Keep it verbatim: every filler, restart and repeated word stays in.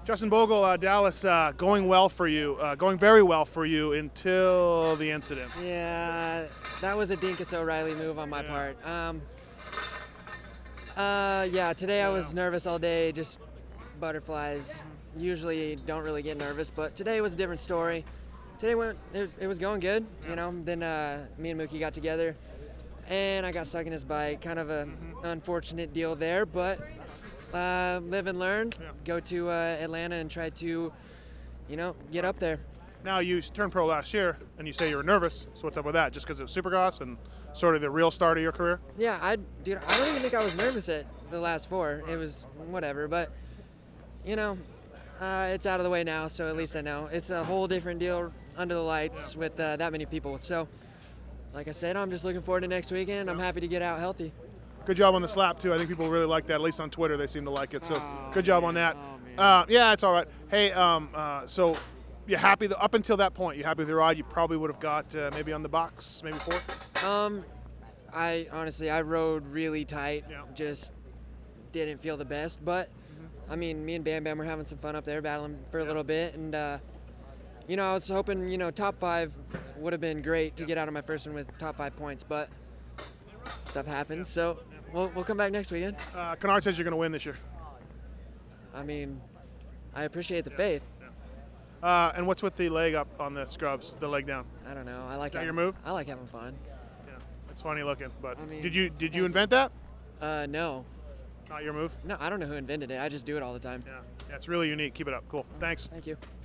Justin Bogle, uh, Dallas, uh, going well for you, uh, going very well for you until the incident. Yeah, that was a Dinkus O'Reilly move on my Yeah. part. Um, uh, yeah, today I was nervous all day, just butterflies. Usually don't really get nervous, but today was a different story. Today went, it was, it was going good, you know. Then uh, me and Mookie got together, and I got stuck in his bike. Kind of a Mm-hmm. unfortunate deal there, but uh, live and learn. Yeah. Go to uh, Atlanta and try to, you know, get up there. Now you turned pro last year, and you say you were nervous. So what's up with that? Just because of Supercross and sort of the real start of your career? Yeah, I, dude, I don't even think I was nervous at the last four. It was whatever, but you know, uh, it's out of the way now, so at least I know. It's a whole different deal under the lights with uh, that many people. So, like I said, I'm just looking forward to next weekend. I'm happy to get out healthy. Good job on the slap too. I think people really like that. At least on Twitter, they seem to like it. So Oh, good job on man. that. Oh, man. Uh, yeah, it's all right. Hey, um, uh, so you happy that up until that point, you happy with your ride? You probably would have got uh, maybe on the box, maybe four. Um, I honestly, I rode really tight. Yeah. Just didn't feel the best, but I mean, me and Bam Bam were having some fun up there, battling for a little bit, and uh, you know, I was hoping, you know, top five would have been great to get out of my first one with top five points, but stuff happens, so we'll we'll come back next weekend. Uh, Kennard says you're going to win this year. I mean, I appreciate the faith. Uh, and what's with the leg up on the scrubs, the leg down? I don't know. I like that having, your move? I like having fun. Yeah, it's funny looking. But I mean- did you did you invent that? Uh, no, Not your move. no, I don't know who invented it. I just do it all the time. Yeah, yeah, it's really unique. Keep it up. Cool. Thanks. Thank you.